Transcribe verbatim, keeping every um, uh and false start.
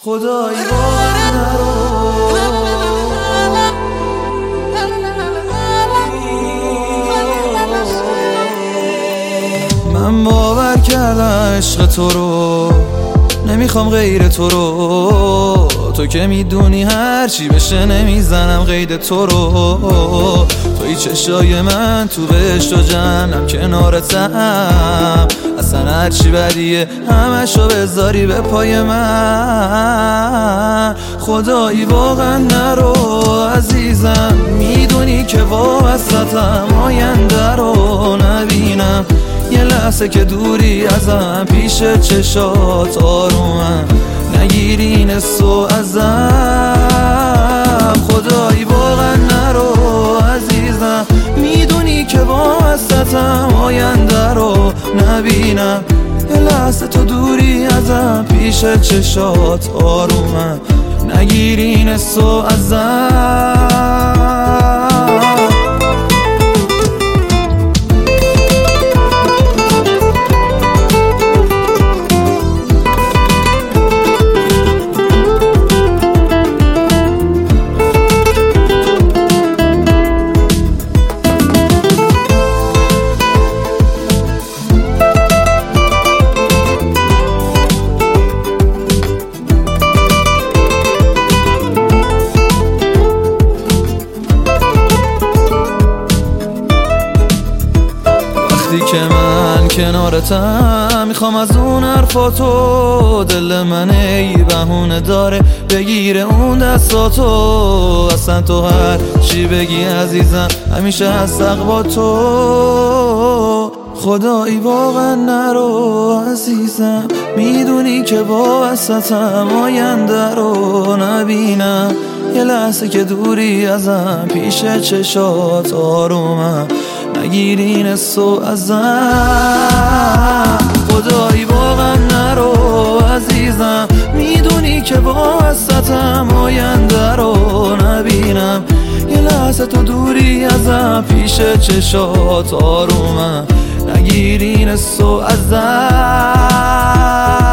خدایی باور نرو. من باور کردم عشق تو رو، نمیخوام غیر تو رو. تو که میدونی هرچی بشه نمیزنم قید تو رو. توی چشای من تو بهشت و جهنم کنارتم. اصلا هرچی بدیه همشو بذاری به پای من. خدایی واقعا نرو عزیزم، میدونی که واسطم آینده رو نبینم. یه لحظه که دوری ازم پیش چشات آرومم، نگیری این حسو ازم. خدایی واقعا نرو عزیزم، میدونی که واسطم آینده رو نبینم. یه لحظه تو دوری ازم پیش چشات آرومم، نگیری این حسو ازم. وقتی که من کنارتم میخوام از اون حرفاتو، دل من ای بهونه داره بگیره اون دستاتو. اصلا تو هر چی بگی عزیزم همیشه هستق با تو. خدایی واقعا نرو عزیزم، میدونی که واسطم آینده رو نبینم. یه لحظه که دوری ازم پیش چشات آرومم، نگیری این حسو ازم. خدایی واقعا نرو عزیزم، میدونی که واسطم آینده رو نبینم. یه لحظه تو دوری ازم پیش چشات آرومم، نگیری این حسو ازم.